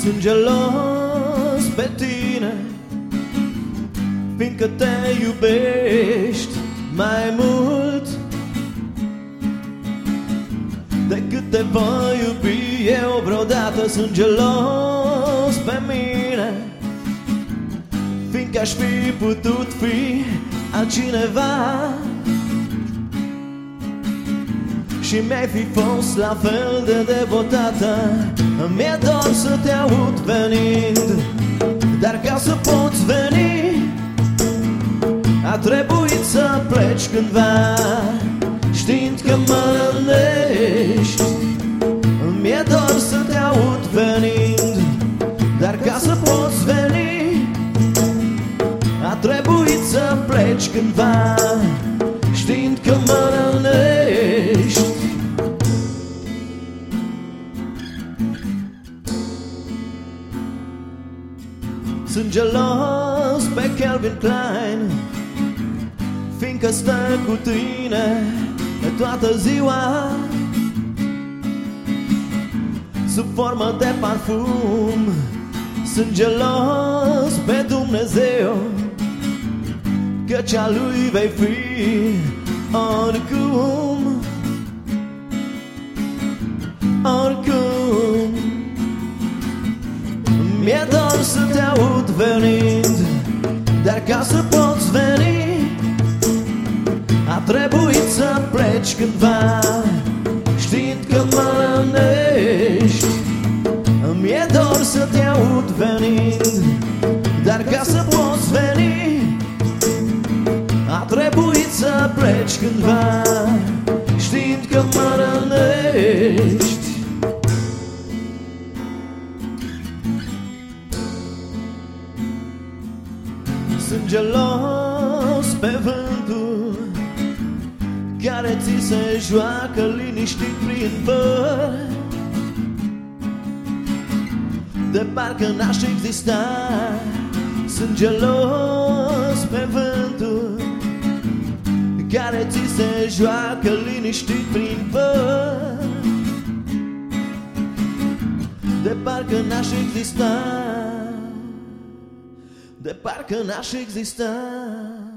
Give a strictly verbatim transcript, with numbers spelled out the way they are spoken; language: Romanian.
Sunt gelos pe tine, fiindcă te iubești mai mult decât te voi iubi eu vreodată. Sunt gelos pe mine, fiindcă aș fi putut fi altcineva și mi-ai fi fost la fel de devotată. Mi-e dor să te aud venind, dar ca să poți veni a trebuit să pleci cândva, știind că mă rănești. Mi-e dor să te aud venind, dar ca să poți veni a trebuit să pleci cândva, știind că mă rănești. Sunt gelos pe Calvin Klein, fiindcă stă cu tine toată ziua sub formă de parfum. Sunt gelos pe Dumnezeu, căci a lui vei fi oricum, oricum. Mi-e dor să te aud venind, dar ca să poți veni a trebuit să pleci cândva, știind că mă rănești. Mi-e dor să te aud venind, dar ca să poți veni a trebuit să pleci cândva, știind că mă rănești. Sunt gelos pe vântul care ți se joacă liniștit prin păr, de parcă n-aș exista. Sunt gelos pe vântul care ți se joacă liniștit prin păr, de parcă n-aș exista, de parcă n-aș exista.